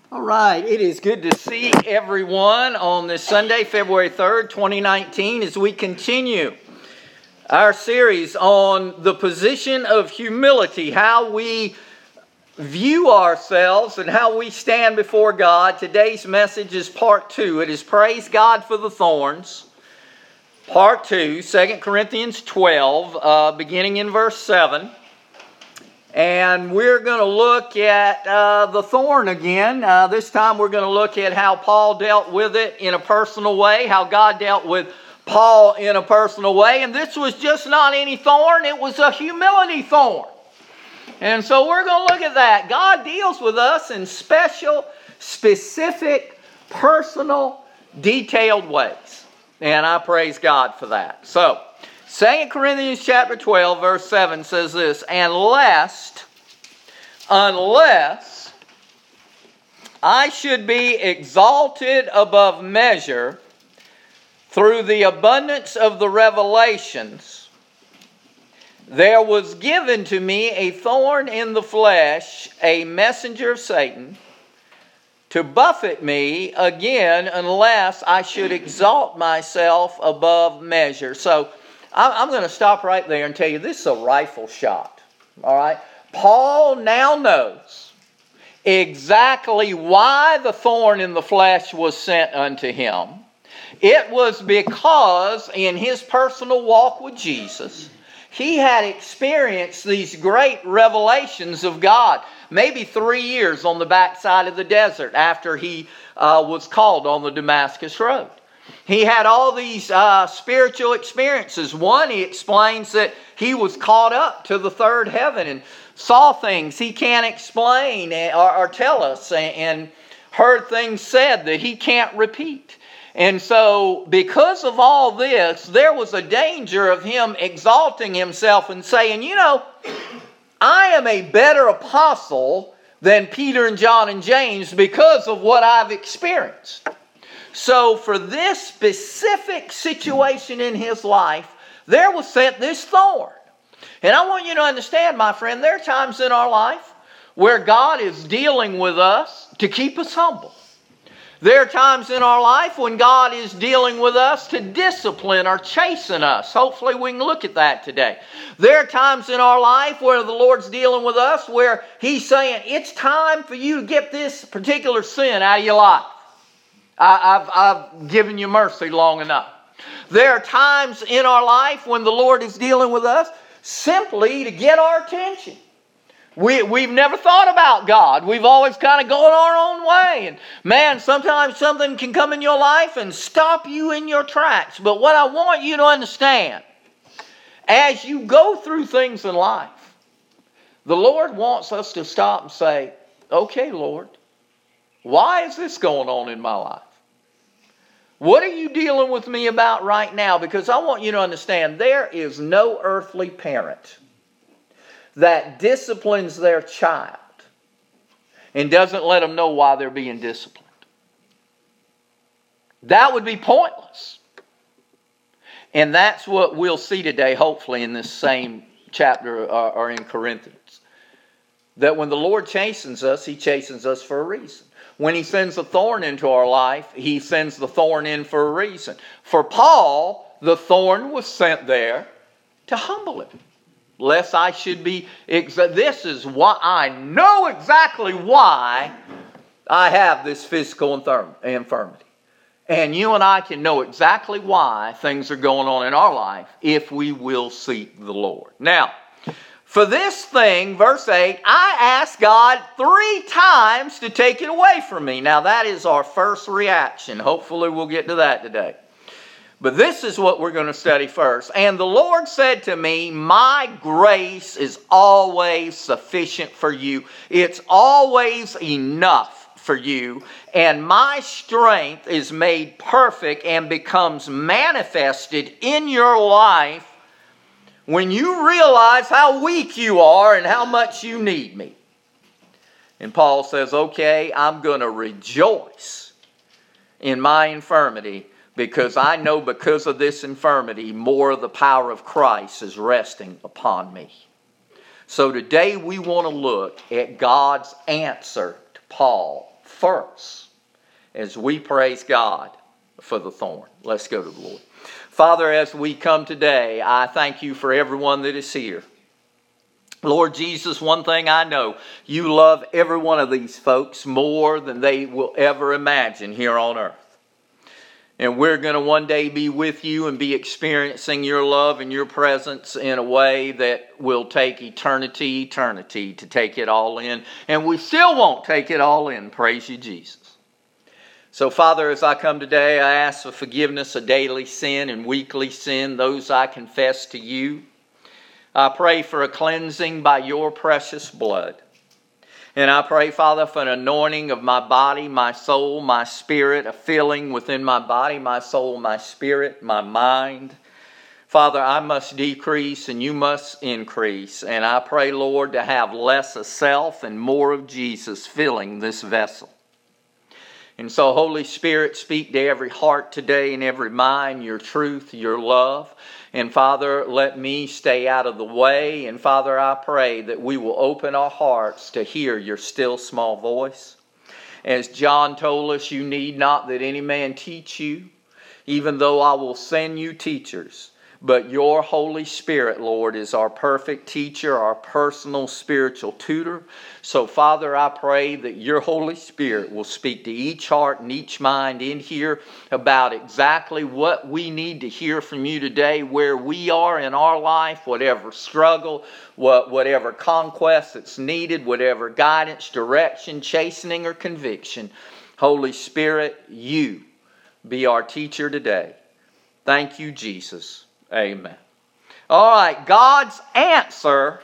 All right, it is good to see everyone on this Sunday, February 3rd, 2019, as we continue our series on the position of humility, how we view ourselves and how we stand before God. Today's message is part 2. It is Praise God for the Thorns. Part 2, 2 Corinthians 12, beginning in verse 7. And we're going to look at the thorn again. This time we're going to look at how Paul dealt with it in a personal way, how God dealt with Paul in a personal way. And this was just not any thorn, it was a humility thorn. And so we're going to look at that. God deals with us in special, specific, personal, detailed ways. And I praise God for that. So, 2 Corinthians chapter 12, verse 7 says this, unless I should be exalted above measure through the abundance of the revelations, there was given to me a thorn in the flesh, a messenger of Satan, to buffet me again unless I should exalt myself above measure. So, I'm going to stop right there and tell you this is a rifle shot. All right? Paul now knows exactly why the thorn in the flesh was sent unto him. It was because in his personal walk with Jesus, he had experienced these great revelations of God. Maybe 3 years on the backside of the desert after he was called on the Damascus Road. He had all these spiritual experiences. One, he explains that he was caught up to the third heaven and saw things he can't explain or tell us, and heard things said that he can't repeat. And so, because of all this, there was a danger of him exalting himself and saying, you know, I am a better apostle than Peter and John and James because of what I've experienced. So for this specific situation in his life, there was sent this thorn. And I want you to understand, my friend, there are times in our life where God is dealing with us to keep us humble. There are times in our life when God is dealing with us to discipline or chasten us. Hopefully we can look at that today. There are times in our life where the Lord's dealing with us where He's saying, it's time for you to get this particular sin out of your life. I've given you mercy long enough. There are times in our life when the Lord is dealing with us simply to get our attention. We've never thought about God. We've always kind of gone our own way. And man, sometimes something can come in your life and stop you in your tracks. But what I want you to understand, as you go through things in life, the Lord wants us to stop and say, okay, Lord, why is this going on in my life? What are you dealing with me about right now? Because I want you to understand, there is no earthly parent that disciplines their child and doesn't let them know why they're being disciplined. That would be pointless. And that's what we'll see today, hopefully, in this same chapter or in Corinthians. That when the Lord chastens us, He chastens us for a reason. When He sends a thorn into our life, He sends the thorn in for a reason. For Paul, the thorn was sent there to humble him. Lest I should be... This is why I know exactly why I have this physical infirmity. And you and I can know exactly why things are going on in our life if we will seek the Lord. Now, for this thing, verse 8, I asked God 3 times to take it away from me. Now that is our first reaction. Hopefully we'll get to that today. But this is what we're going to study first. And the Lord said to me, my grace is always sufficient for you. It's always enough for you. And my strength is made perfect and becomes manifested in your life when you realize how weak you are and how much you need me. And Paul says, okay, I'm going to rejoice in my infirmity because I know because of this infirmity, more of the power of Christ is resting upon me. So today we want to look at God's answer to Paul first as we praise God for the thorn. Let's go to the Lord. Father, as we come today, I thank you for everyone that is here. Lord Jesus, one thing I know, you love every one of these folks more than they will ever imagine here on earth. And we're going to one day be with you and be experiencing your love and your presence in a way that will take eternity to take it all in. And we still won't take it all in. Praise you, Jesus. So, Father, as I come today, I ask for forgiveness of daily sin and weekly sin, those I confess to you. I pray for a cleansing by your precious blood. And I pray, Father, for an anointing of my body, my soul, my spirit, a filling within my body, my soul, my spirit, my mind. Father, I must decrease and you must increase. And I pray, Lord, to have less of self and more of Jesus filling this vessel. And so, Holy Spirit, speak to every heart today and every mind, your truth, your love. And Father, let me stay out of the way. And Father, I pray that we will open our hearts to hear your still small voice. As John told us, you need not that any man teach you, even though I will send you teachers. But your Holy Spirit, Lord, is our perfect teacher, our personal spiritual tutor. So, Father, I pray that your Holy Spirit will speak to each heart and each mind in here about exactly what we need to hear from you today, where we are in our life, whatever struggle, whatever conquest that's needed, whatever guidance, direction, chastening, or conviction. Holy Spirit, you be our teacher today. Thank you, Jesus. Amen. All right, God's answer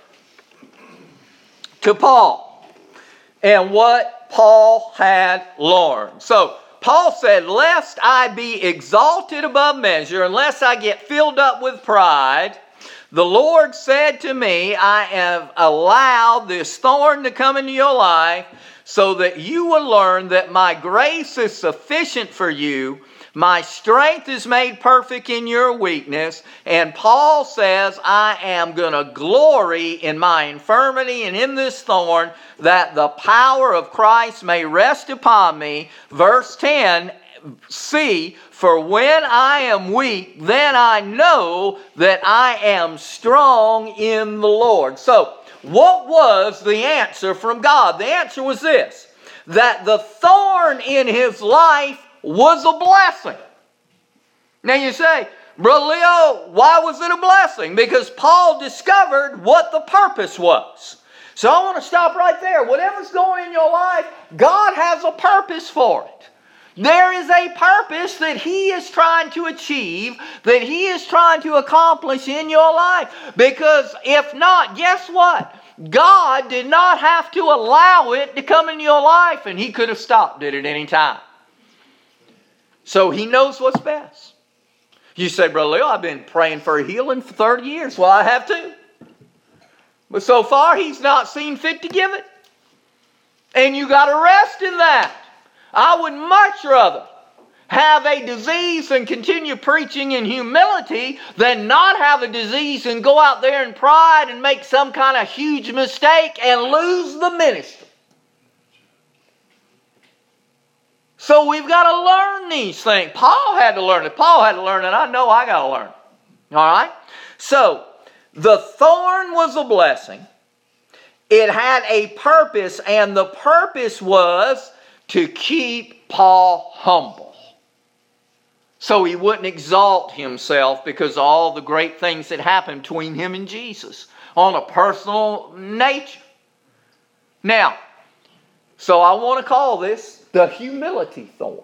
to Paul and what Paul had learned. So, Paul said, lest I be exalted above measure, unless I get filled up with pride, the Lord said to me, I have allowed this thorn to come into your life so that you will learn that my grace is sufficient for you. My strength is made perfect in your weakness. And Paul says, I am going to glory in my infirmity and in this thorn, that the power of Christ may rest upon me. Verse 10, see, for when I am weak, then I know that I am strong in the Lord. So, what was the answer from God? The answer was this, that the thorn in his life was a blessing. Now you say, Brother Leo, why was it a blessing? Because Paul discovered what the purpose was. So I want to stop right there. Whatever's going on in your life, God has a purpose for it. There is a purpose that He is trying to achieve, that He is trying to accomplish in your life. Because if not, guess what? God did not have to allow it to come in your life, and He could have stopped it at any time. So He knows what's best. You say, Brother Leo, I've been praying for a healing for 30 years. Well, I have too. But so far, He's not seen fit to give it. And you got to rest in that. I would much rather have a disease and continue preaching in humility than not have a disease and go out there in pride and make some kind of huge mistake and lose the ministry. So we've got to learn these things. Paul had to learn it. Paul had to learn it. I know I got to learn it. All right? So, the thorn was a blessing. It had a purpose, and the purpose was to keep Paul humble. So he wouldn't exalt himself because of all the great things that happened between him and Jesus on a personal nature. Now, so I want to call this the humility thorn.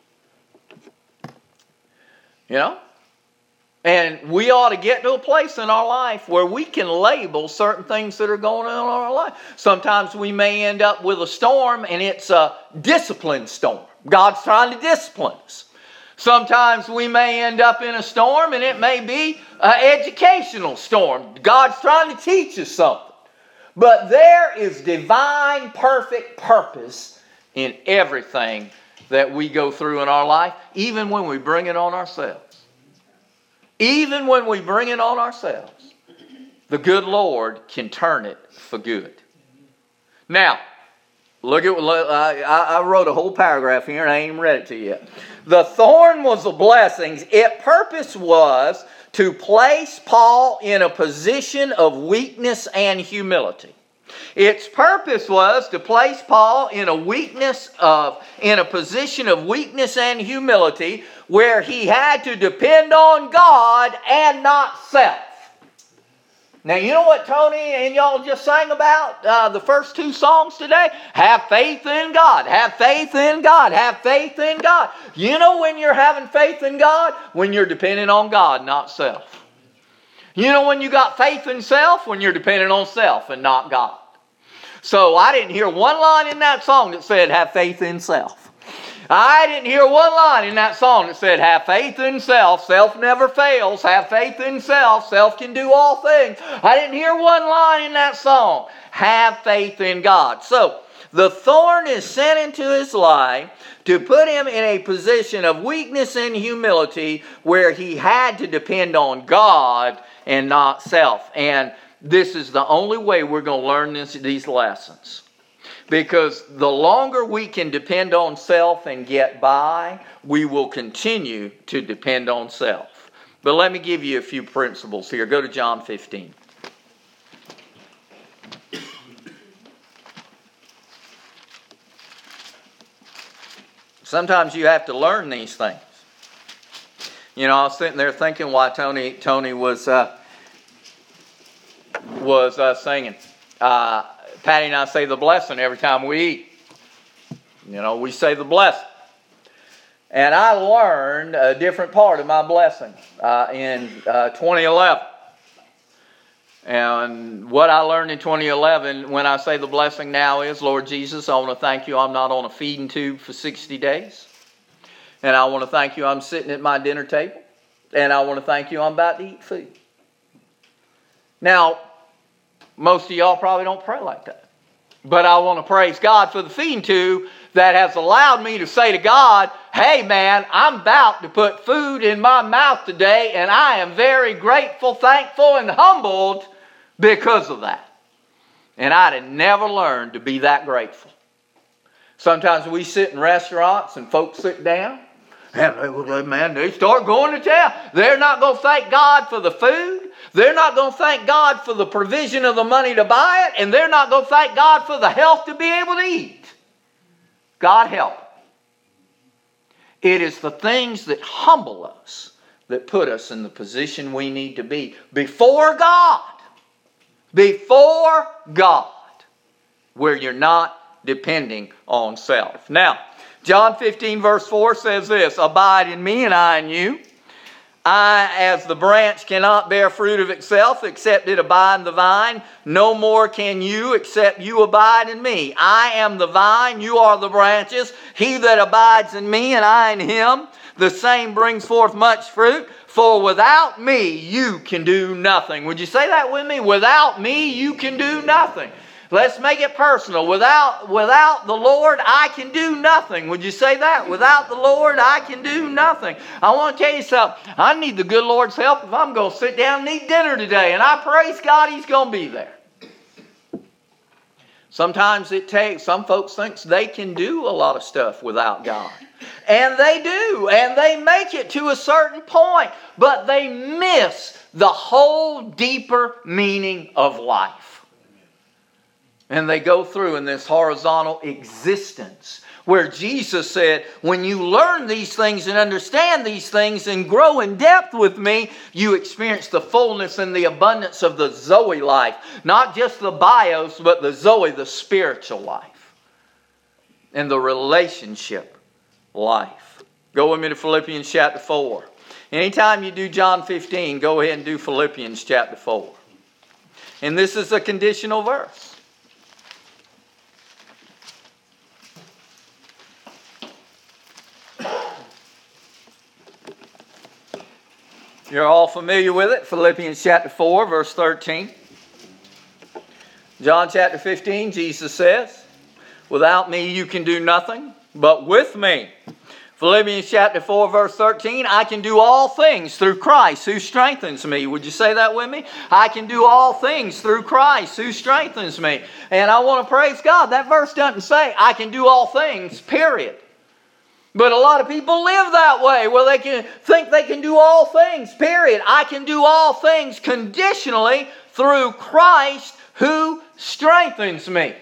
You know? And we ought to get to a place in our life where we can label certain things that are going on in our life. Sometimes we may end up with a storm and it's a discipline storm. God's trying to discipline us. Sometimes we may end up in a storm and it may be an educational storm. God's trying to teach us something. But there is divine perfect purpose in everything that we go through in our life, even when we bring it on ourselves. Even when we bring it on ourselves, the good Lord can turn it for good. Now, I wrote a whole paragraph here and I ain't even read it to you yet. The thorn was the blessings. Its purpose was to place Paul in a position of weakness and humility. Its purpose was to place Paul in a position of weakness and humility where he had to depend on God and not self. Now, you know what Tony and y'all just sang about the first two songs today? Have faith in God. Have faith in God. Have faith in God. You know when you're having faith in God? When you're depending on God, not self. You know when you got faith in self? When you're depending on self and not God. So I didn't hear one line in that song that said, have faith in self. I didn't hear one line in that song that said, have faith in self. Self never fails. Have faith in self. Self can do all things. I didn't hear one line in that song. Have faith in God. So the thorn is sent into his life to put him in a position of weakness and humility where he had to depend on God and not self. And this is the only way we're going to learn these lessons. Because the longer we can depend on self and get by, we will continue to depend on self. But let me give you a few principles here. Go to John 15. Sometimes you have to learn these things. You know, I was sitting there thinking why Tony was singing. Patty and I say the blessing every time we eat. You know, we say the blessing. And I learned a different part of my blessing in 2011. And what I learned in 2011 when I say the blessing now is, Lord Jesus, I want to thank you I'm not on a feeding tube for 60 days. And I want to thank you I'm sitting at my dinner table. And I want to thank you I'm about to eat food. Now, most of y'all probably don't pray like that. But I want to praise God for the feeding tube that has allowed me to say to God, hey man, I'm about to put food in my mouth today and I am very grateful, thankful, and humbled because of that. And I'd have never learned to be that grateful. Sometimes we sit in restaurants and folks sit down and man, they start going to town. They're not going to thank God for the food. They're not going to thank God for the provision of the money to buy it. And they're not going to thank God for the health to be able to eat. God help. It is the things that humble us that put us in the position we need to be before God. Before God. Where you're not depending on self. Now, John 15 verse 4 says this, abide in me and I in you. I, as the branch, cannot bear fruit of itself except it abide in the vine. No more can you except you abide in me. I am the vine, you are the branches. He that abides in me and I in him, the same brings forth much fruit. For without me you can do nothing. Would you say that with me? Without me you can do nothing. Let's make it personal. Without the Lord, I can do nothing. Would you say that? Without the Lord, I can do nothing. I want to tell you something. I need the good Lord's help if I'm going to sit down and eat dinner today. And I praise God He's going to be there. Sometimes some folks think they can do a lot of stuff without God. And they do. And they make it to a certain point. But they miss the whole deeper meaning of life. And they go through in this horizontal existence where Jesus said, when you learn these things and understand these things and grow in depth with me, you experience the fullness and the abundance of the Zoe life. Not just the bios, but the Zoe, the spiritual life. And the relationship life. Go with me to Philippians chapter 4. Anytime you do John 15, go ahead and do Philippians chapter 4. And this is a conditional verse. You're all familiar with it. Philippians chapter 4, verse 13. John chapter 15, Jesus says, without me you can do nothing, but with me. Philippians chapter 4, verse 13, I can do all things through Christ who strengthens me. Would you say that with me? I can do all things through Christ who strengthens me. And I want to praise God. That verse doesn't say I can do all things, period. But a lot of people live that way, where they can think they can do all things, period. I can do all things conditionally through Christ who strengthens me.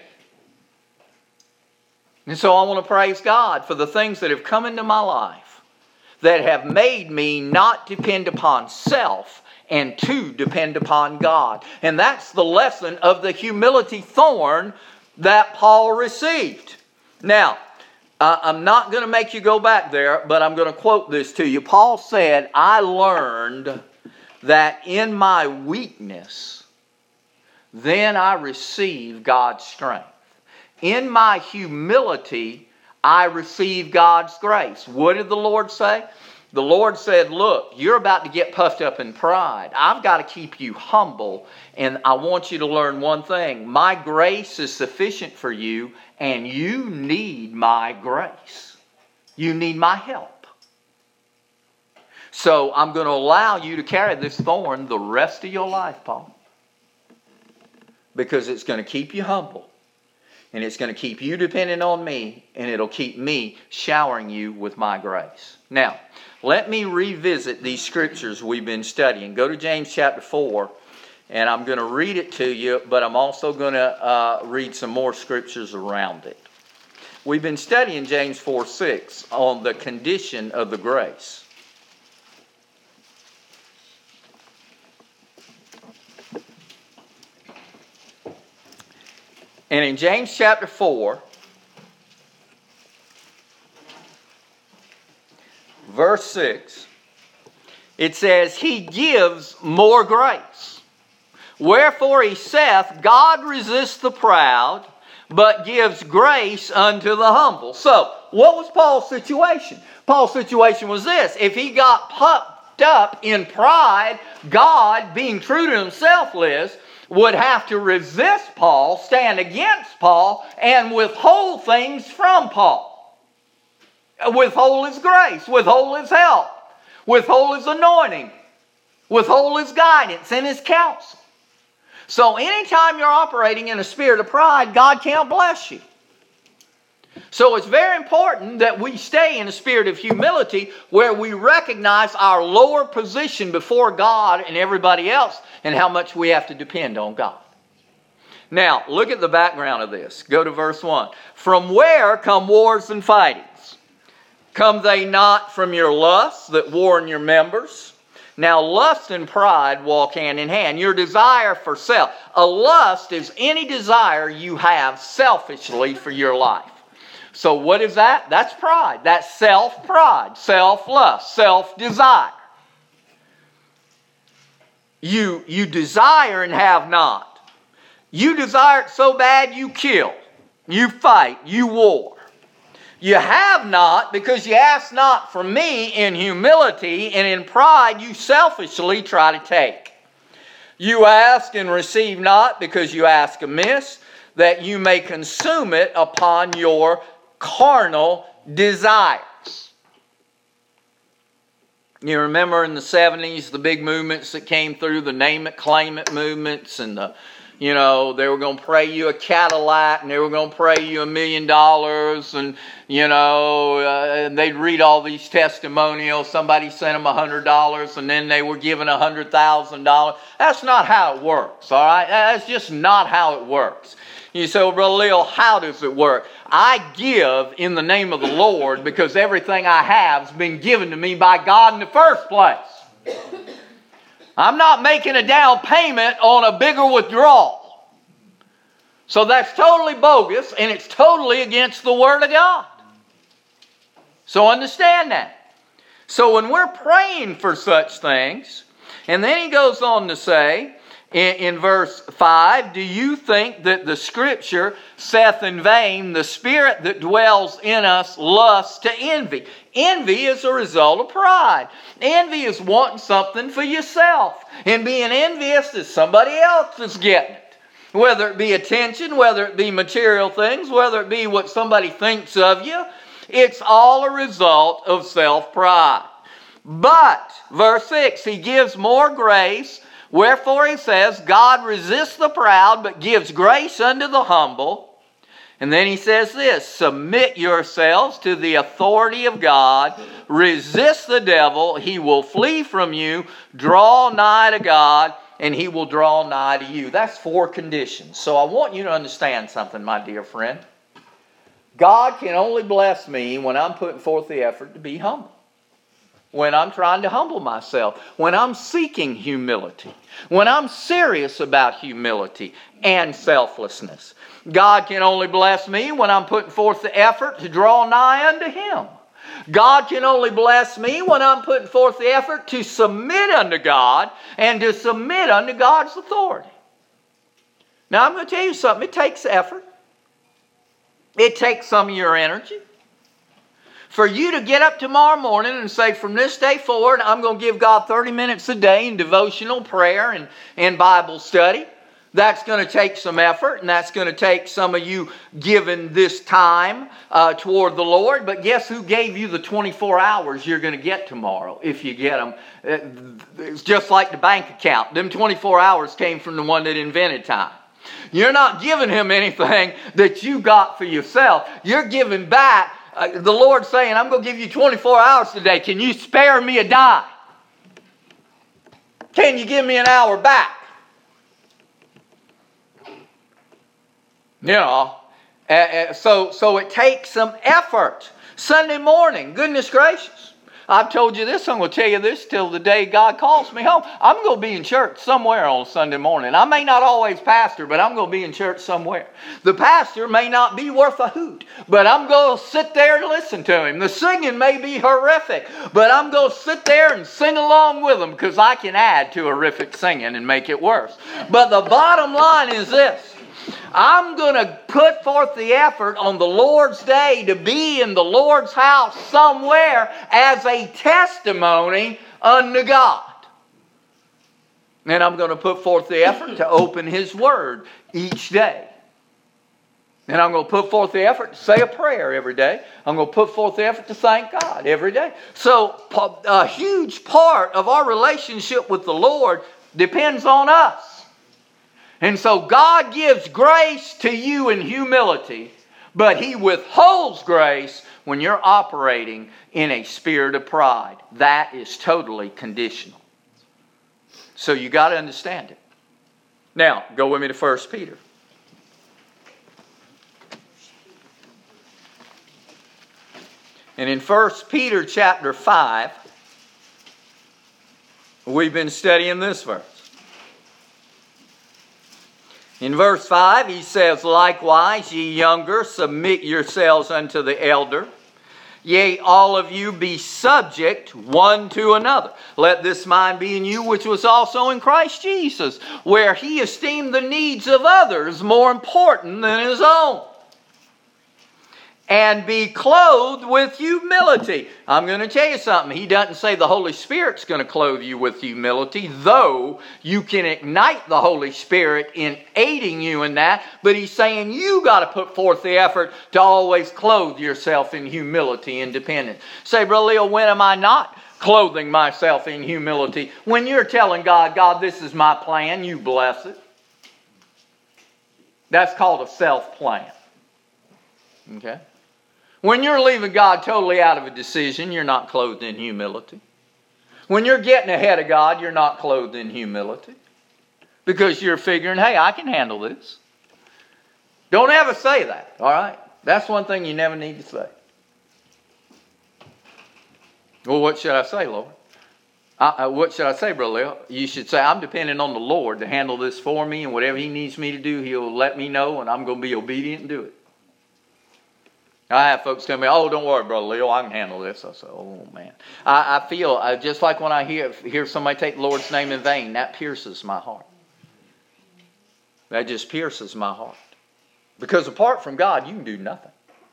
And so I want to praise God for the things that have come into my life that have made me not depend upon self and to depend upon God. And that's the lesson of the humility thorn that Paul received. Now, I'm not going to make you go back there, but I'm going to quote this to you. Paul said, I learned that in my weakness, then I receive God's strength. In my humility, I receive God's grace. What did the Lord say? The Lord said, look, you're about to get puffed up in pride. I've got to keep you humble, and I want you to learn one thing. My grace is sufficient for you, and you need my grace. You need my help. So I'm going to allow you to carry this thorn the rest of your life, Paul, because it's going to keep you humble. And it's going to keep you dependent on me, and it'll keep me showering you with my grace. Now, let me revisit these scriptures we've been studying. Go to James chapter 4, and I'm going to read it to you, but I'm also going to read some more scriptures around it. We've been studying James 4:6 on the condition of the grace. And in James chapter 4, verse 6, it says, He gives more grace. Wherefore he saith, God resists the proud, but gives grace unto the humble. So, what was Paul's situation? Paul's situation was this. If he got puffed up in pride, God, being true to himself, Liz, would have to resist Paul, stand against Paul, and withhold things from Paul. Withhold his grace, withhold his help, withhold his anointing, withhold his guidance and his counsel. So anytime you're operating in a spirit of pride, God can't bless you. So it's very important that we stay in a spirit of humility where we recognize our lower position before God and everybody else and how much we have to depend on God. Now, look at the background of this. Go to verse 1. From where come wars and fightings? Come they not from your lusts that war in your members? Now, lust and pride walk hand in hand. Your desire for self. A lust is any desire you have selfishly for your life. So what is that? That's pride. That's self-pride, self-lust, self-desire. You desire and have not. You desire it so bad you kill, you fight, you war. You have not because you ask not from me in humility, and in pride you selfishly try to take. You ask and receive not because you ask amiss, that you may consume it upon your carnal desires. You remember in the 70s, the big movements that came through, the name it, claim it movements, and they were going to pray you a Cadillac, and they were going to pray you $1 million, and they'd read all these testimonials. Somebody sent them $100, and then they were given $100,000. That's not how it works, all right? That's just not how it works. You say, well, Brother Leo, how does it work? I give in the name of the Lord because everything I have has been given to me by God in the first place. I'm not making a down payment on a bigger withdrawal. So that's totally bogus, and it's totally against the Word of God. So understand that. So when we're praying for such things, and then he goes on to say, in verse 5, do you think that the Scripture saith in vain, the Spirit that dwells in us lusts to envy? Envy is a result of pride. Envy is wanting something for yourself and being envious that somebody else is getting it. Whether it be attention, whether it be material things, whether it be what somebody thinks of you. It's all a result of self-pride. But, verse 6, he gives more grace. Wherefore he says, God resists the proud, but gives grace unto the humble. And then he says this, submit yourselves to the authority of God. Resist the devil, he will flee from you. Draw nigh to God, and he will draw nigh to you. That's 4 conditions. So I want you to understand something, my dear friend. God can only bless me when I'm putting forth the effort to be humble. When I'm trying to humble myself. When I'm seeking humility. When I'm serious about humility and selflessness. God can only bless me when I'm putting forth the effort to draw nigh unto Him. God can only bless me when I'm putting forth the effort to submit unto God and to submit unto God's authority. Now I'm going to tell you something. It takes effort. It takes some of your energy. For you to get up tomorrow morning and say, from this day forward, I'm going to give God 30 minutes a day in devotional prayer and Bible study. That's going to take some effort, and that's going to take some of you giving this time toward the Lord. But guess who gave you the 24 hours you're going to get tomorrow if you get them? It's just like the bank account. Them 24 hours came from the one that invented time. You're not giving Him anything that you got for yourself. You're giving back. The Lord's saying, I'm going to give you 24 hours today. Can you spare me a dime? Can you give me an hour back? You know, so it takes some effort. Sunday morning, goodness gracious. I've told you this, I'm going to tell you this till the day God calls me home. I'm going to be in church somewhere on Sunday morning. I may not always pastor, but I'm going to be in church somewhere. The pastor may not be worth a hoot, but I'm going to sit there and listen to him. The singing may be horrific, but I'm going to sit there and sing along with him because I can add to horrific singing and make it worse. But the bottom line is this. I'm going to put forth the effort on the Lord's day to be in the Lord's house somewhere as a testimony unto God. And I'm going to put forth the effort to open His Word each day. And I'm going to put forth the effort to say a prayer every day. I'm going to put forth the effort to thank God every day. So a huge part of our relationship with the Lord depends on us. And so God gives grace to you in humility, but He withholds grace when you're operating in a spirit of pride. That is totally conditional. So you got to understand it. Now, go with me to 1 Peter. And in 1 Peter chapter 5, we've been studying this verse. In verse 5, he says, likewise, ye younger, submit yourselves unto the elder. Yea, all of you be subject one to another. Let this mind be in you, which was also in Christ Jesus, where He esteemed the needs of others more important than His own. And be clothed with humility. I'm going to tell you something. He doesn't say the Holy Spirit's going to clothe you with humility, though you can ignite the Holy Spirit in aiding you in that. But He's saying you got to put forth the effort to always clothe yourself in humility and dependence. Say, Brother Leo, when am I not clothing myself in humility? When you're telling God, God, this is my plan, you bless it. That's called a self-plan. Okay? When you're leaving God totally out of a decision, you're not clothed in humility. When you're getting ahead of God, you're not clothed in humility. Because you're figuring, hey, I can handle this. Don't ever say that, all right? That's one thing you never need to say. Well, what should I say, Lord? What should I say, Brother Leo? You should say, I'm depending on the Lord to handle this for me, and whatever He needs me to do, He'll let me know, and I'm going to be obedient and do it. I have folks tell me, oh, don't worry, Brother Leo, I can handle this. I say, oh, man. I feel, just like when I hear somebody take the Lord's name in vain, that pierces my heart. That just pierces my heart. Because apart from God, you can do nothing.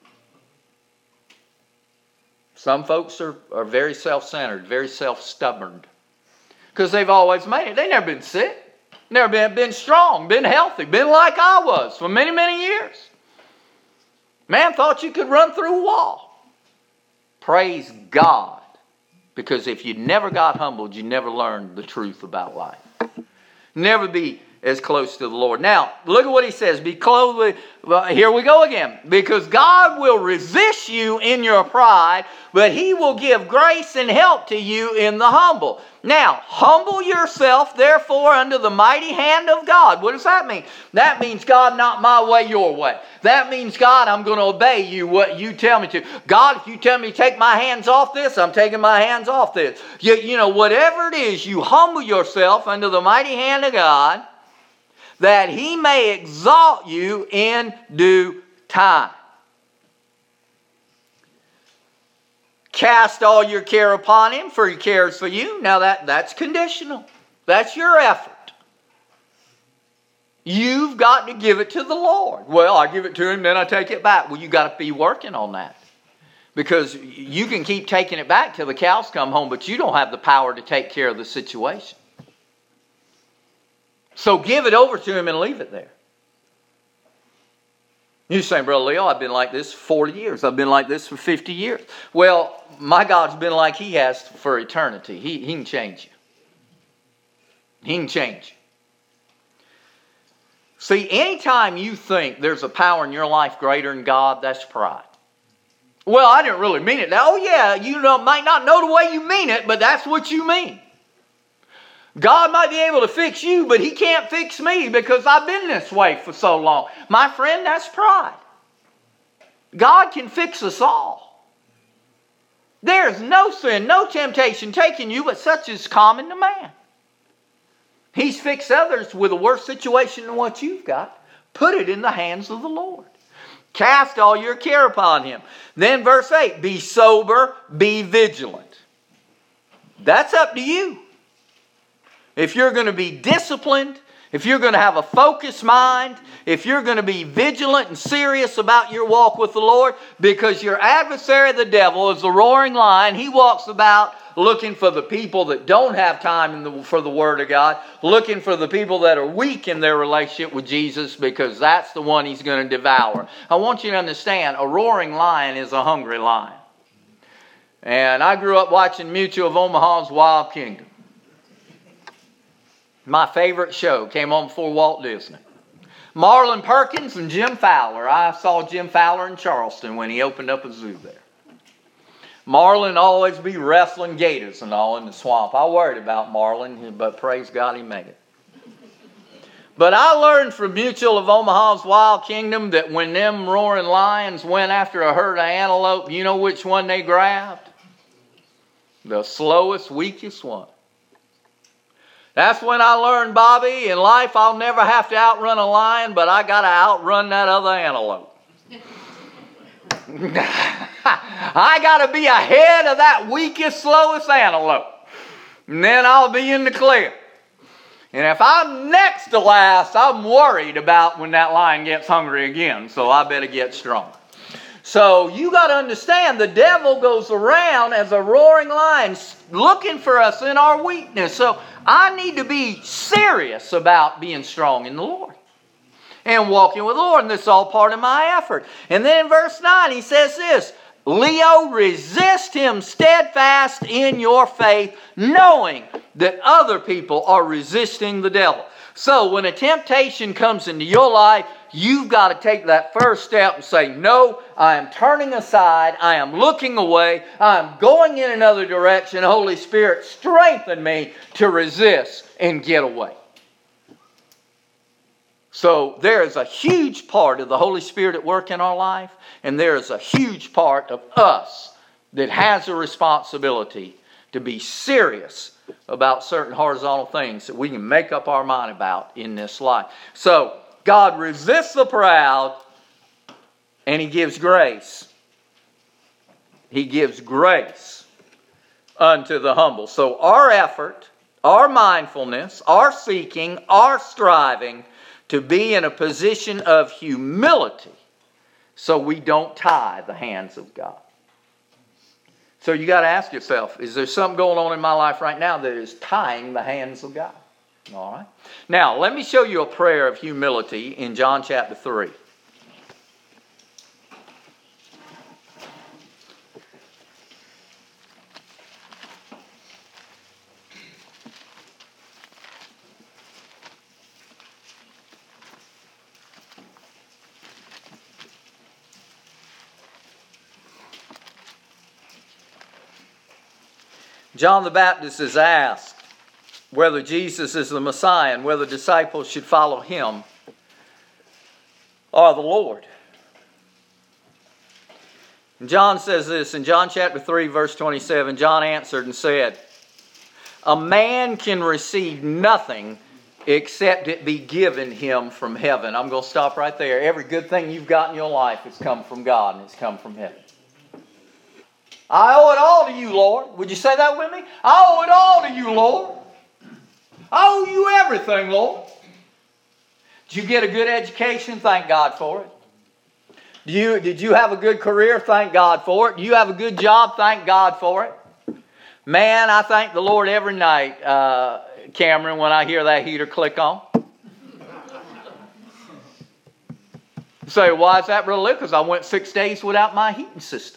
Some folks are very self-centered, very self-stubborn. Because they've always made it. They've never been sick. Never been strong, been healthy, been like I was for many, many years. Man thought you could run through a wall. praise God. Because if you never got humbled, you never learned the truth about life. Never be as close to the Lord. Now, look at what he says. Be clothed with, well, here we go again. Because God will resist you in your pride, but he will give grace and help to you in the humble. Now, humble yourself, therefore, under the mighty hand of God. What does that mean? That means, God, not my way, your way. That means, God, I'm going to obey you, what you tell me to. God, if you tell me to take my hands off this, I'm taking my hands off this. You know, whatever it is, you humble yourself under the mighty hand of God, that he may exalt you in due time. Cast all your care upon him, for he cares for you. Now that's conditional. That's your effort. You've got to give it to the Lord. Well, I give it to him, then I take it back. Well, you've got to be working on that. Because you can keep taking it back till the cows come home, but you don't have the power to take care of the situation. So give it over to him and leave it there. You say, Brother Leo, I've been like this for 40 years. I've been like this for 50 years. Well, my God's been like he has for eternity. He can change you. He can change you. See, anytime you think there's a power in your life greater than God, that's pride. Well, I didn't really mean it. Oh yeah, you might not know the way you mean it, but that's what you mean. God might be able to fix you, but he can't fix me because I've been this way for so long. My friend, that's pride. God can fix us all. There's no sin, no temptation taking you, but such is common to man. He's fixed others with a worse situation than what you've got. Put it in the hands of the Lord. Cast all your care upon him. Then verse 8, be sober, be vigilant. That's up to you. If you're going to be disciplined, if you're going to have a focused mind, if you're going to be vigilant and serious about your walk with the Lord, because your adversary, the devil, is a roaring lion. He walks about looking for the people that don't have time for the Word of God, looking for the people that are weak in their relationship with Jesus, because that's the one he's going to devour. I want you to understand, a roaring lion is a hungry lion. And I grew up watching Mutual of Omaha's Wild Kingdom. My favorite show came on before Walt Disney. Marlon Perkins and Jim Fowler. I saw Jim Fowler in Charleston when he opened up a zoo there. Marlon always be wrestling gators and all in the swamp. I worried about Marlon, but praise God he made it. But I learned from Mutual of Omaha's Wild Kingdom that when them roaring lions went after a herd of antelope, you know which one they grabbed? The slowest, weakest one. That's when I learned, Bobby, in life I'll never have to outrun a lion, but I got to outrun that other antelope. I got to be ahead of that weakest, slowest antelope. And then I'll be in the clear. And if I'm next to last, I'm worried about when that lion gets hungry again, so I better get strong. So you got to understand, the devil goes around as a roaring lion looking for us in our weakness. So I need to be serious about being strong in the Lord and walking with the Lord. And this is all part of my effort. And then in verse 9 he says this, Leo, resist him steadfast in your faith, knowing that other people are resisting the devil. So when a temptation comes into your life, you've got to take that first step and say, no, I am turning aside. I am looking away. I am going in another direction. Holy Spirit, strengthen me to resist and get away. So there is a huge part of the Holy Spirit at work in our life, and there is a huge part of us that has a responsibility to be serious about certain horizontal things that we can make up our mind about in this life. So God resists the proud, and he gives grace. He gives grace unto the humble. So our effort, our mindfulness, our seeking, our striving to be in a position of humility so we don't tie the hands of God. So you got to ask yourself, is there something going on in my life right now that is tying the hands of God? All right. Now, let me show you a prayer of humility in John chapter 3. John the Baptist is asked whether Jesus is the Messiah and whether disciples should follow him or the Lord. And John says this in John chapter 3, verse 27. John answered and said, "A man can receive nothing except it be given him from heaven." I'm going to stop right there. Every good thing you've got in your life has come from God and it's come from heaven. I owe it all to you, Lord. Would you say that with me? I owe it all to you, Lord. I owe you everything, Lord. Did you get a good education? Thank God for it. Did you have a good career? Thank God for it. Do you have a good job? Thank God for it. Man, I thank the Lord every night, Cameron, when I hear that heater click on. You say, why is that, Brother Lou? Because I went 6 days without my heating system.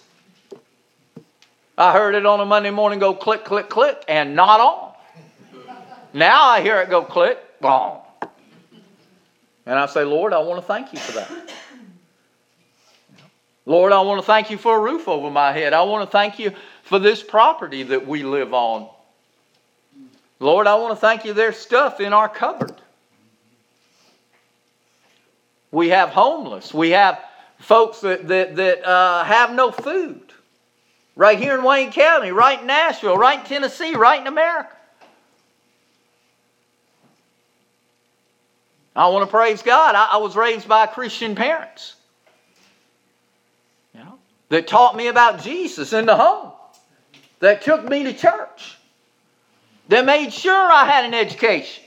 I heard it on a Monday morning go click, click, click, and not on. Now I hear it go click, boom. And I say, Lord, I want to thank you for that. Lord, I want to thank you for a roof over my head. I want to thank you for this property that we live on. Lord, I want to thank you there's stuff in our cupboard. We have homeless. We have folks that have no food. Right here in Wayne County, right in Nashville, right in Tennessee, right in America. I want to praise God. I was raised by Christian parents, that taught me about Jesus in the home, that took me to church, that made sure I had an education.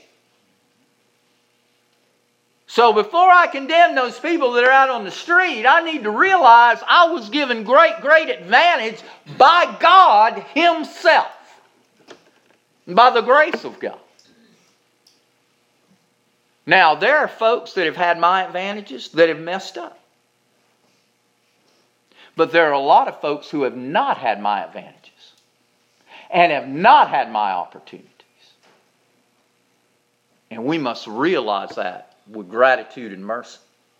So before I condemn those people that are out on the street, I need to realize I was given great, great advantage by God Himself, by the grace of God. Now, there are folks that have had my advantages that have messed up. But there are a lot of folks who have not had my advantages and have not had my opportunities. And we must realize that with gratitude and mercy.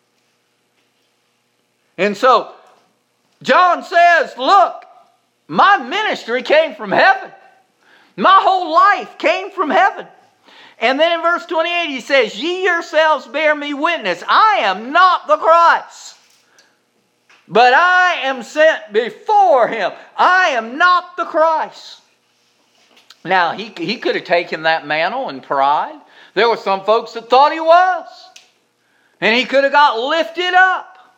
And so, John says, look, my ministry came from heaven. My whole life came from heaven. And then in verse 28 he says, ye yourselves bear me witness. I am not the Christ, but I am sent before him. I am not the Christ. Now, he could have taken that mantle in pride. There were some folks that thought he was. And he could have got lifted up.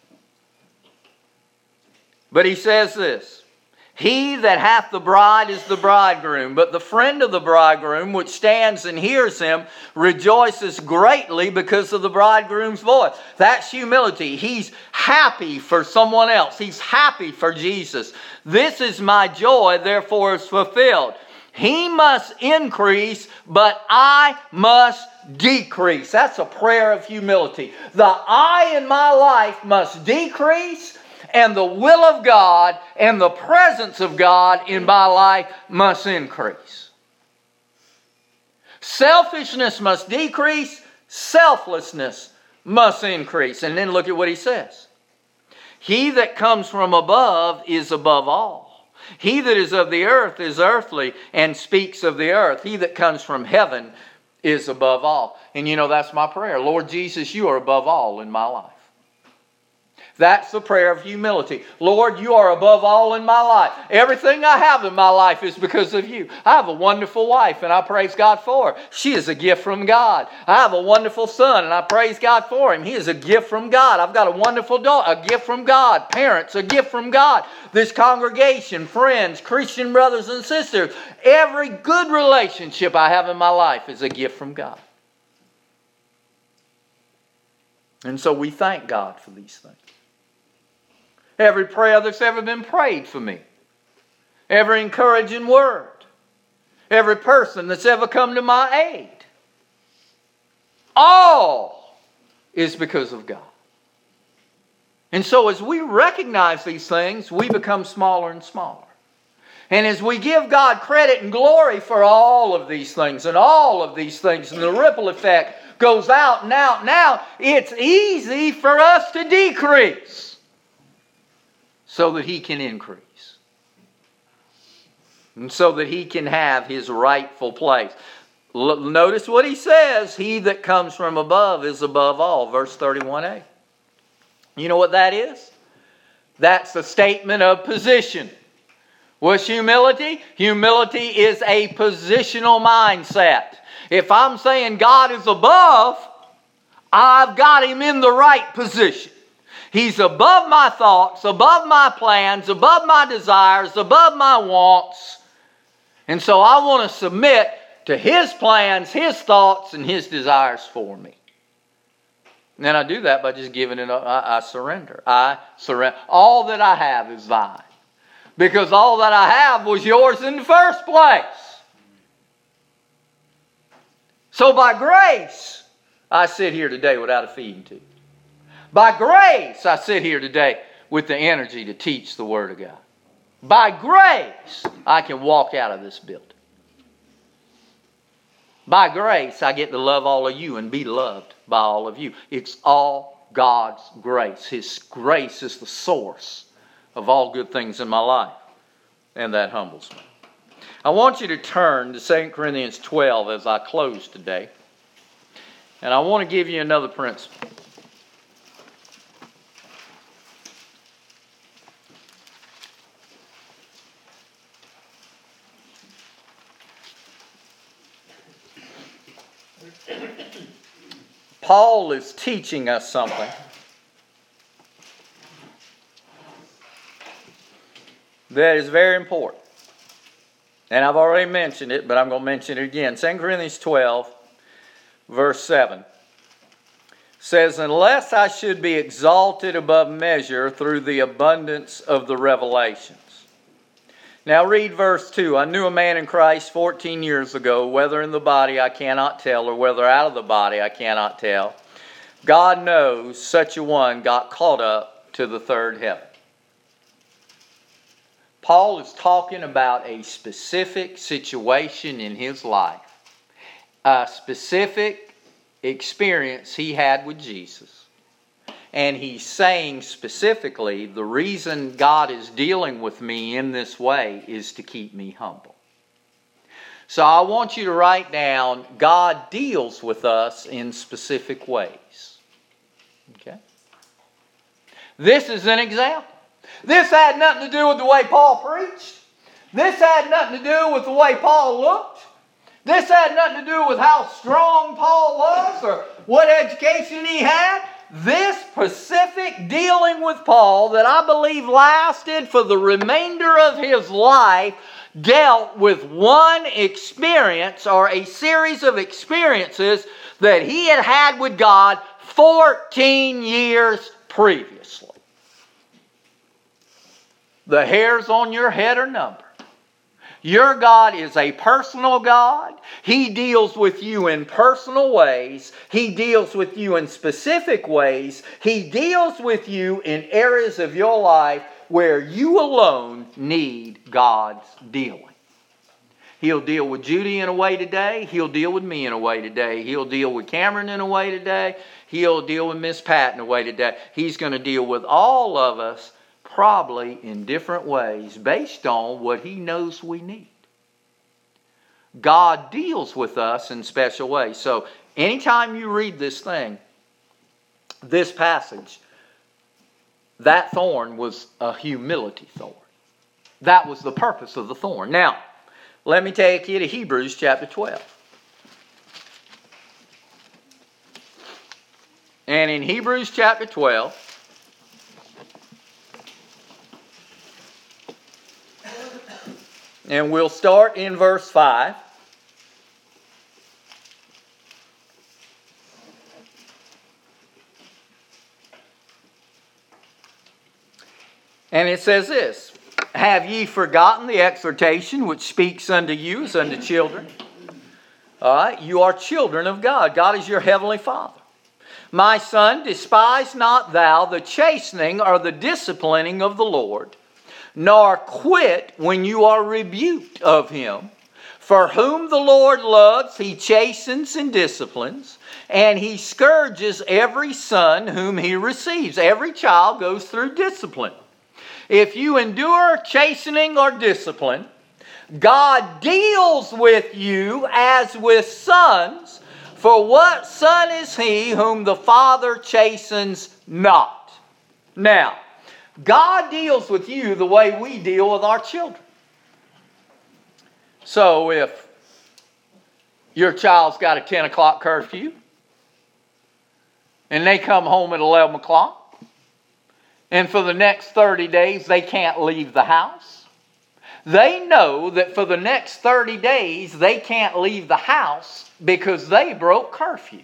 But he says this, he that hath the bride is the bridegroom, but the friend of the bridegroom, which stands and hears him, rejoices greatly because of the bridegroom's voice. That's humility. He's happy for someone else. He's happy for Jesus. This is my joy, therefore is fulfilled. He must increase, but I must decrease. That's a prayer of humility. The I in my life must decrease, and the will of God and the presence of God in my life must increase. Selfishness must decrease. Selflessness must increase. And then look at what he says. He that comes from above is above all. He that is of the earth is earthly and speaks of the earth. He that comes from heaven is above all. And that's my prayer. Lord Jesus, you are above all in my life. That's the prayer of humility. Lord, you are above all in my life. Everything I have in my life is because of you. I have a wonderful wife, and I praise God for her. She is a gift from God. I have a wonderful son, and I praise God for him. He is a gift from God. I've got a wonderful daughter, a gift from God. Parents, a gift from God. This congregation, friends, Christian brothers and sisters, every good relationship I have in my life is a gift from God. And so we thank God for these things. Every prayer that's ever been prayed for me. Every encouraging word. Every person that's ever come to my aid. All is because of God. And so as we recognize these things, we become smaller and smaller. And as we give God credit and glory for all of these things and all of these things, and the ripple effect goes out and out and out, it's easy for us to decrease so that He can increase. and so that he can have his rightful place. Notice what he says. He that comes from above is above all. Verse 31a. You know what that is? That's a statement of position. What's humility? Humility is a positional mindset. If I'm saying God is above, I've got him in the right position. He's above my thoughts, above my plans, above my desires, above my wants. And so I want to submit to his plans, his thoughts, and his desires for me. And then I do that by just giving it up. I surrender. I surrender. All that I have is thine. Because all that I have was yours in the first place. So by grace, I sit here today without a feeding tube. By grace, I sit here today with the energy to teach the Word of God. By grace, I can walk out of this building. By grace, I get to love all of you and be loved by all of you. It's all God's grace. His grace is the source of all good things in my life. And that humbles me. I want you to turn to 2 Corinthians 12 as I close today. And I want to give you another principle. Paul is teaching us something that is very important. And I've already mentioned it, but I'm going to mention it again. 2 Corinthians 12, verse 7 says, unless I should be exalted above measure through the abundance of the revelations. Now read verse 2. I knew a man in Christ 14 years ago, whether in the body I cannot tell, or whether out of the body I cannot tell. God knows such a one got caught up to the third heaven. Paul is talking about a specific situation in his life, a specific experience he had with Jesus. And he's saying specifically, the reason God is dealing with me in this way is to keep me humble. So I want you to write down, God deals with us in specific ways. Okay? This is an example. This had nothing to do with the way Paul preached. This had nothing to do with the way Paul looked. This had nothing to do with how strong Paul was or what education he had. This specific dealing with Paul that I believe lasted for the remainder of his life dealt with one experience or a series of experiences that he had had with God 14 years previously. The hairs on your head are numbered. Your God is a personal God. He deals with you in personal ways. He deals with you in specific ways. He deals with you in areas of your life where you alone need God's dealing. He'll deal with Judy in a way today. He'll deal with me in a way today. He'll deal with Cameron in a way today. He'll deal with Miss Pat in a way today. He's going to deal with all of us probably in different ways based on what He knows we need. God deals with us in special ways. So anytime you read this thing, this passage, that thorn was a humility thorn. That was the purpose of the thorn. Now, let me take you to Hebrews chapter 12. And in Hebrews chapter 12, and we'll start in verse 5. And it says this, have ye forgotten the exhortation which speaks unto you as unto children? All right, you are children of God. God is your heavenly Father. My son, despise not thou the chastening or the disciplining of the Lord, nor quit when you are rebuked of Him. For whom the Lord loves, He chastens and disciplines, and He scourges every son whom He receives. Every child goes through discipline. If you endure chastening or discipline, God deals with you as with sons, for what son is he whom the Father chastens not? Now, God deals with you the way we deal with our children. So if your child's got a 10 o'clock curfew, and they come home at 11 o'clock, and for the next 30 days they can't leave the house, they know that for the next 30 days they can't leave the house because they broke curfew.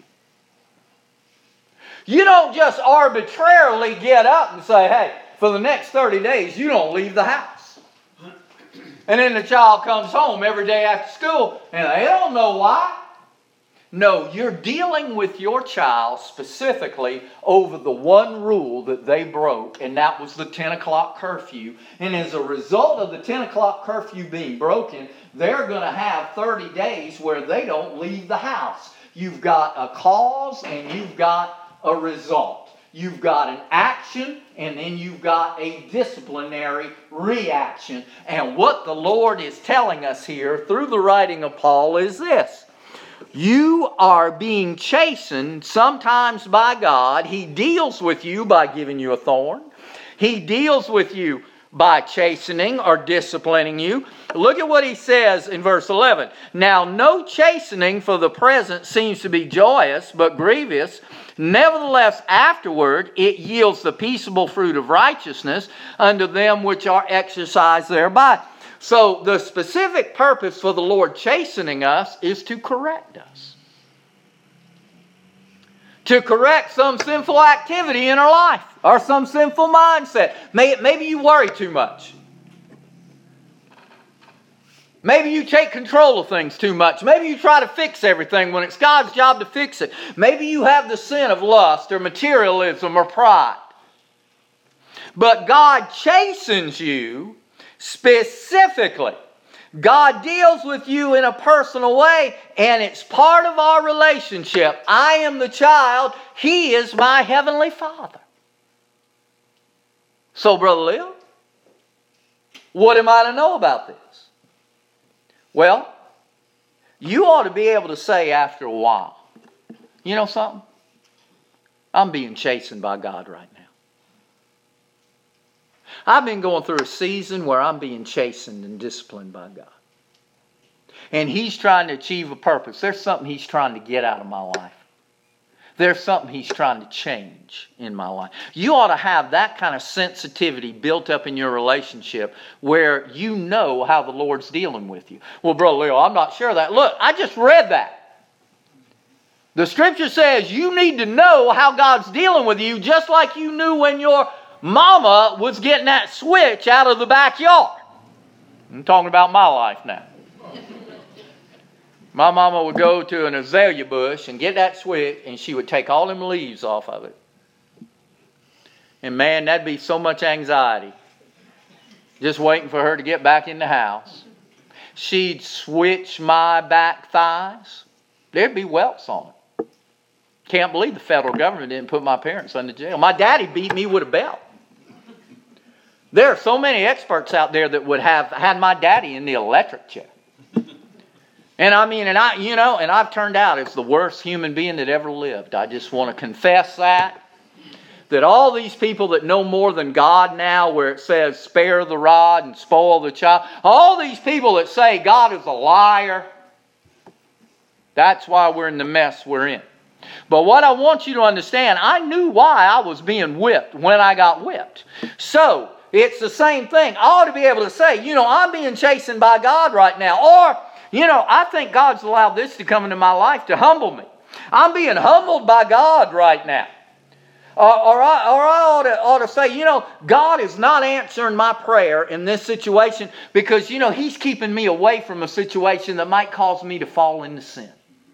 You don't just arbitrarily get up and say, hey, for the next 30 days you don't leave the house. And then the child comes home every day after school and they don't know why. No, you're dealing with your child specifically over the one rule that they broke, and that was the 10 o'clock curfew. And as a result of the 10 o'clock curfew being broken, they're going to have 30 days where they don't leave the house. You've got a cause and you've got a result. You've got an action and then you've got a disciplinary reaction. And what the Lord is telling us here through the writing of Paul is this. You are being chastened sometimes by God. He deals with you by giving you a thorn. He deals with you by chastening or disciplining you. Look at what he says in verse 11. Now no chastening for the present seems to be joyous, but grievous. Nevertheless, afterward it yields the peaceable fruit of righteousness unto them which are exercised thereby. So the specific purpose for the Lord chastening us is to correct us. To correct some sinful activity in our life or some sinful mindset. Maybe you worry too much. Maybe you take control of things too much. Maybe you try to fix everything when it's God's job to fix it. Maybe you have the sin of lust or materialism or pride. But God chastens you specifically. God deals with you in a personal way, and it's part of our relationship. I am the child. He is my heavenly Father. So, Brother Leo, what am I to know about this? Well, you ought to be able to say after a while, you know something? I'm being chastened by God right now. I've been going through a season where I'm being chastened and disciplined by God. And He's trying to achieve a purpose. There's something He's trying to get out of my life. There's something He's trying to change in my life. You ought to have that kind of sensitivity built up in your relationship where you know how the Lord's dealing with you. Well, Brother Leo, I'm not sure of that. Look, I just read that. The Scripture says you need to know how God's dealing with you just like you knew when your mama was getting that switch out of the backyard. I'm talking about my life now. My mama would go to an azalea bush and get that switch, and she would take all them leaves off of it. And man, that'd be so much anxiety. Just waiting for her to get back in the house. She'd switch my back thighs. There'd be welts on it. Can't believe the federal government didn't put my parents under jail. My daddy beat me with a belt. There are so many experts out there that would have had my daddy in the electric chair. And I mean, and I've turned out as the worst human being that ever lived. I just want to confess that all these people that know more than God now, where it says spare the rod and spoil the child, all these people that say God is a liar, that's why we're in the mess we're in. But what I want you to understand, I knew why I was being whipped when I got whipped. So, it's the same thing. I ought to be able to say, I'm being chastened by God right now. Or, I think God's allowed this to come into my life to humble me. I'm being humbled by God right now. Or I ought to say, God is not answering my prayer in this situation because, He's keeping me away from a situation that might cause me to fall into sin.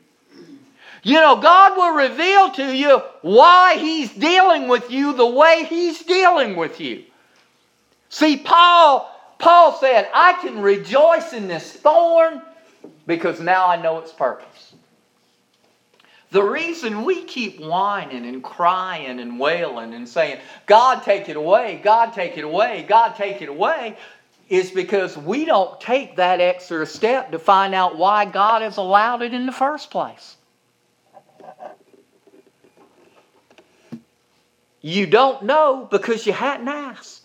God will reveal to you why He's dealing with you the way He's dealing with you. See, Paul said, I can rejoice in this thorn because now I know its purpose. The reason we keep whining and crying and wailing and saying, God take it away, God take it away, God take it away, is because we don't take that extra step to find out why God has allowed it in the first place. You don't know because you hadn't asked.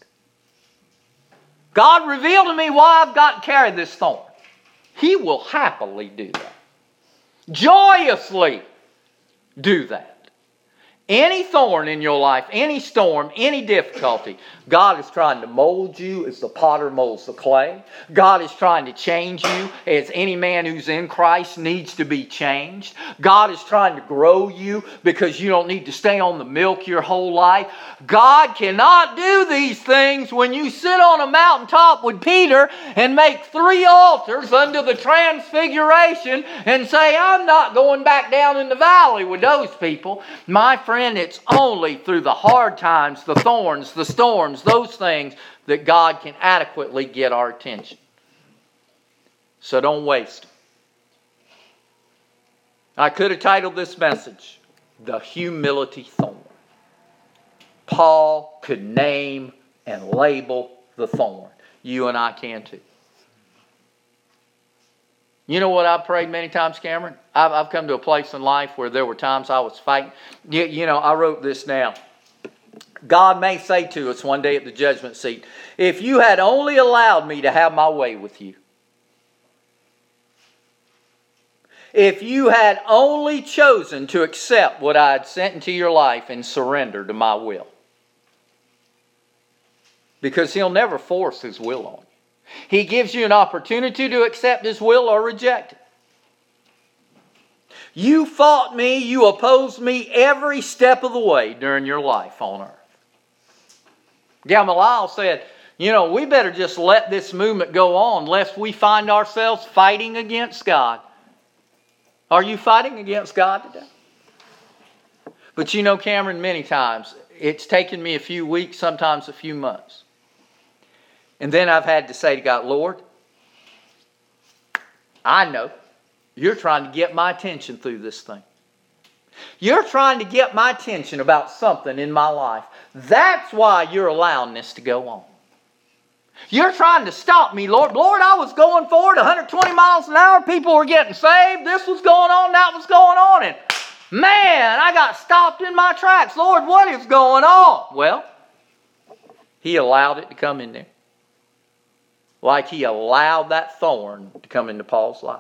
God revealed to me why I've got to carry this thorn. He will happily do that. Joyously do that. Any thorn in your life, any storm, any difficulty, God is trying to mold you as the potter molds the clay. God is trying to change you as any man who's in Christ needs to be changed. God is trying to grow you because you don't need to stay on the milk your whole life. God cannot do these things when you sit on a mountaintop with Peter and make 3 altars under the transfiguration and say, I'm not going back down in the valley with those people. My friend, it's only through the hard times, the thorns, the storms, those things that God can adequately get our attention. So don't waste it. I could have titled this message, The Humility Thorn. Paul could name and label the thorn. You and I can too. You know what I've prayed many times, Cameron? I've come to a place in life where there were times I was fighting. You know, I wrote this down. God may say to us one day at the judgment seat, if you had only allowed me to have my way with you, if you had only chosen to accept what I had sent into your life and surrender to my will. Because He'll never force His will on you. He gives you an opportunity to accept His will or reject it. You fought me, you opposed me every step of the way during your life on earth. Gamaliel said, you know, we better just let this movement go on lest we find ourselves fighting against God. Are you fighting against God today? But you know, Cameron, many times, it's taken me a few weeks, sometimes a few months. And then I've had to say to God, Lord, I know You're trying to get my attention through this thing. You're trying to get my attention about something in my life. That's why You're allowing this to go on. You're trying to stop me, Lord. Lord, I was going forward 120 miles an hour. People were getting saved. This was going on. That was going on. And man, I got stopped in my tracks. Lord, what is going on? Well, He allowed it to come in there. Like He allowed that thorn to come into Paul's life.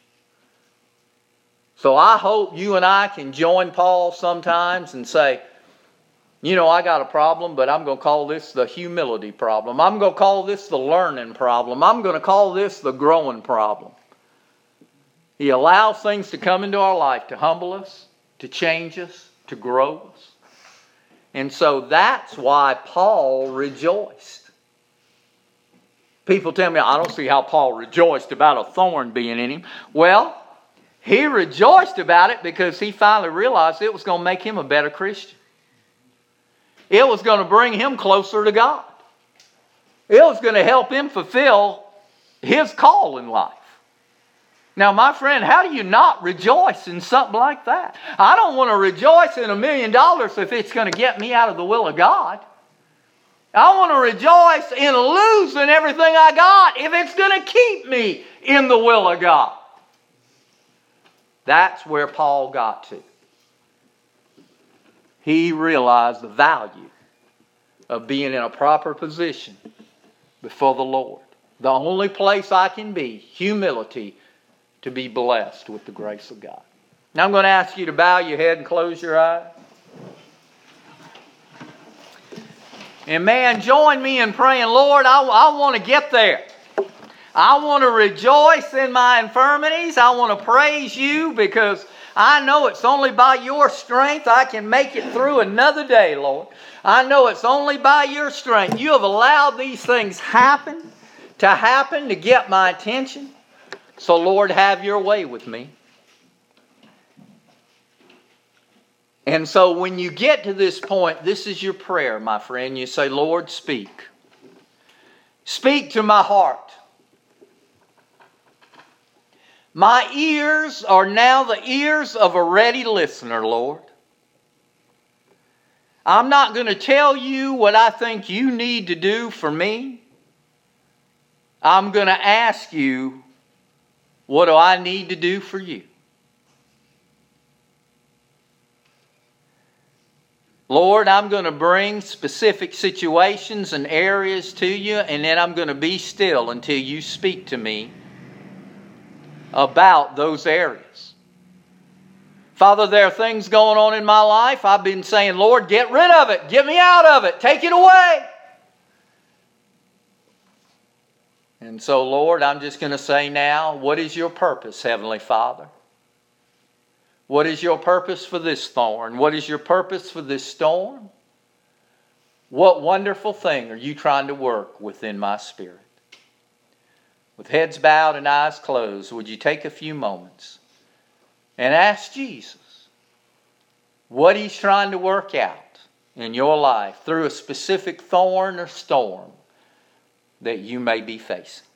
So I hope you and I can join Paul sometimes and say, you know, I got a problem, but I'm going to call this the humility problem. I'm going to call this the learning problem. I'm going to call this the growing problem. He allows things to come into our life to humble us, to change us, to grow us. And so that's why Paul rejoiced. People tell me, I don't see how Paul rejoiced about a thorn being in him. Well, he rejoiced about it because he finally realized it was going to make him a better Christian. It was going to bring him closer to God. It was going to help him fulfill his call in life. Now, my friend, how do you not rejoice in something like that? I don't want to rejoice in $1 million if it's going to get me out of the will of God. I want to rejoice in losing everything I got if it's going to keep me in the will of God. That's where Paul got to. He realized the value of being in a proper position before the Lord. The only place I can be, humility, to be blessed with the grace of God. Now I'm going to ask you to bow your head and close your eyes. And man, join me in praying, Lord, I want to get there. I want to rejoice in my infirmities. I want to praise You because I know it's only by Your strength I can make it through another day, Lord. I know it's only by Your strength. You have allowed these things happen to get my attention. So, Lord, have Your way with me. And so when you get to this point, this is your prayer, my friend. You say, Lord, speak. Speak to my heart. My ears are now the ears of a ready listener, Lord. I'm not going to tell You what I think You need to do for me. I'm going to ask you, what do I need to do for you? Lord, I'm going to bring specific situations and areas to you, and then I'm going to be still until you speak to me about those areas. Father, there are things going on in my life. I've been saying, Lord, get rid of it. Get me out of it. Take it away. And so, Lord, I'm just going to say now, what is your purpose, Heavenly Father? What is your purpose for this thorn? What is your purpose for this storm? What wonderful thing are you trying to work within my spirit? With heads bowed and eyes closed, would you take a few moments and ask Jesus what He's trying to work out in your life through a specific thorn or storm that you may be facing?